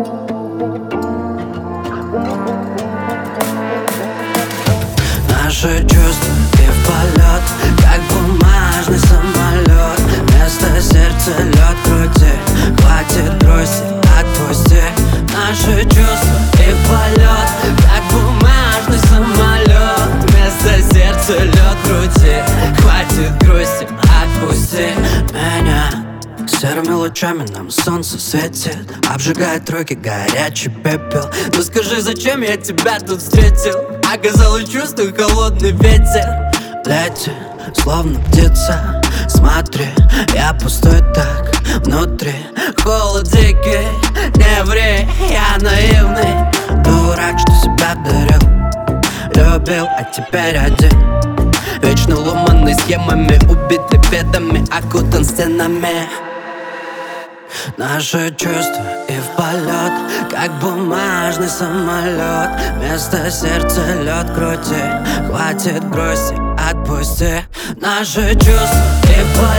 Наши чувства и в полет, как бумажный самолет. Вместо сердца лед крути, хватит грусти, отпусти. Наши чувства и в полет, как бумажный самолет. Вместо сердца лед крути, хватит грусти, отпусти меня. Серыми лучами нам солнце светит, обжигает руки горячий пепел. Ну скажи, зачем я тебя тут встретил? Оказалось, чувствую холодный ветер. Лети, словно птица, смотри, я пустой так внутри. Холод дикий, не ври, я наивный дурак, что себя дарил. Любил, а теперь один, вечно ломанный схемами, убитый бедами, окутан стенами. Наши чувства и в полет, как бумажный самолет. Вместо сердца лед крути, хватит грусти, отпусти. Наши чувства и в полет,